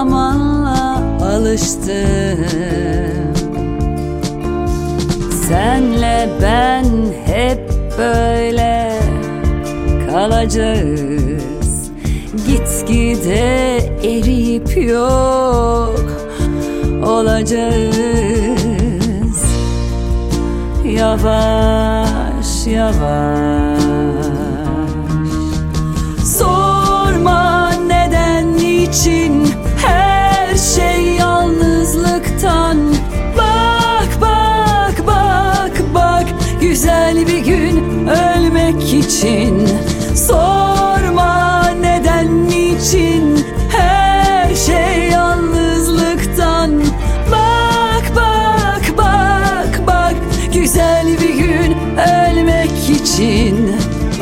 zamanla alıştım. Senle ben hep böyle kalacağız, gitgide eriyip yok olacağız. Yavaş yavaş. Sorma neden, niçin, her şey yalnızlıktan. Bak bak bak bak, güzel bir gün ölmek için. Sorma neden, niçin, her şey yalnızlıktan. Bak bak bak bak, güzel bir gün ölmek için.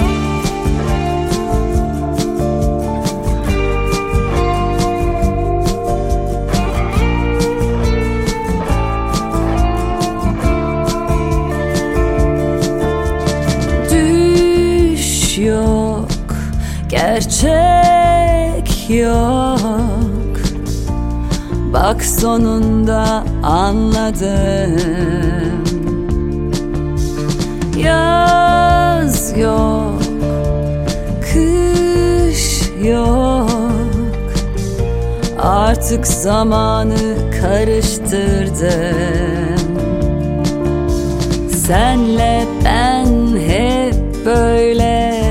Düş yok, gerçek yok. Bak sonunda anladım. Yaz yok, kış yok. Artık zamanı karıştırdım. Senle ben hep böyle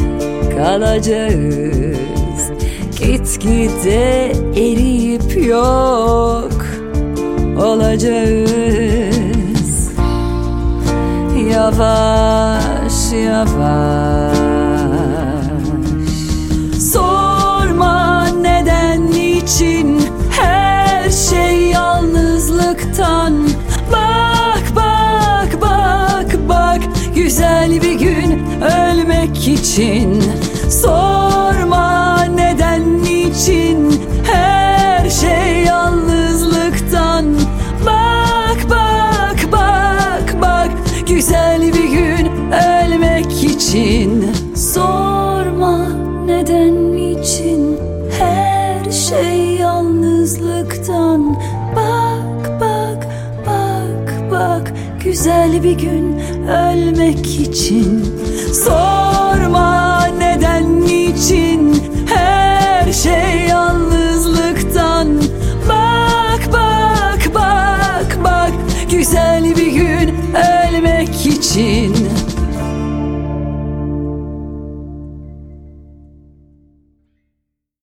kalacağız, gitgide eriyip yok olacağız. Yavaş yavaş. Sorma neden, niçin, her şey yalnızlıktan. Bak bak bak bak, güzel bir gün ölmek için. Sorma neden, niçin, her şey yalnızlıktan. Bak bak bak bak, güzel bir gün ölmek için. Sorma neden, niçin, her şey yalnızlıktan. Bak bak bak bak, güzel bir gün ölmek için. Sorma neden, niçin, her şey yalnızlıktan. Bak bak bak bak, güzel bir gün ölmek için.